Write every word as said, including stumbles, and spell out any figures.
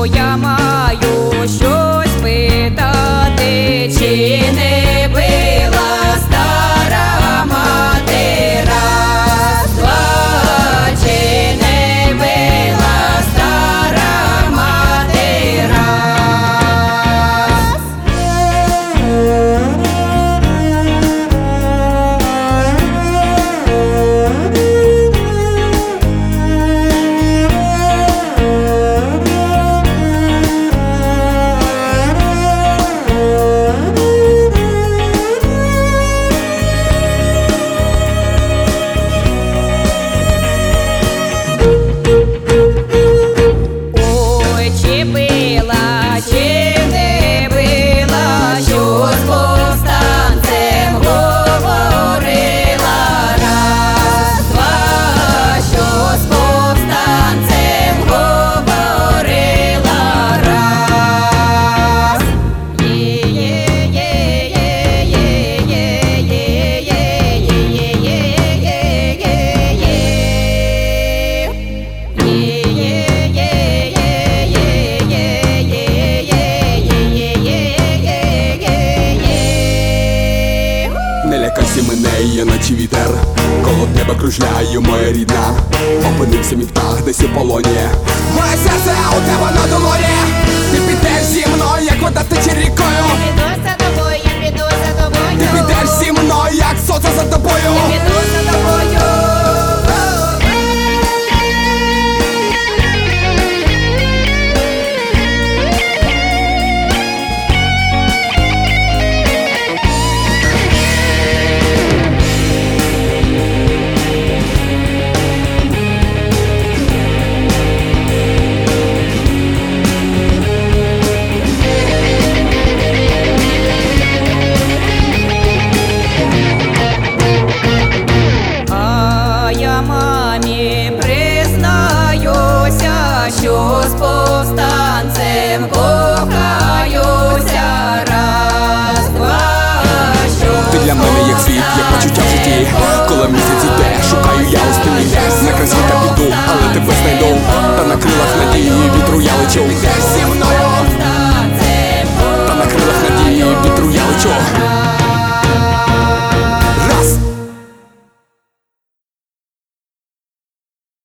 я маю щось питати, чи не била стара мати раз, два, чи не била стара мати раз. Ой, чи била, чи не била, що з повстанцем говорила раз, два, що з повстанцем говорила раз. Не лякайся мене, я наче вітер, коло тебе кружляю, моя рідна. Опинився мій птах десь у полоні. Моє серце у тебе на долоні. Ти підеш зі мною, як вода тече рікою. Піду за тобою, я піду за тобою. Ти підеш зі мною, як сонце за тобою. Я піду за тобою. А я мамі признаюся, що з повстанцем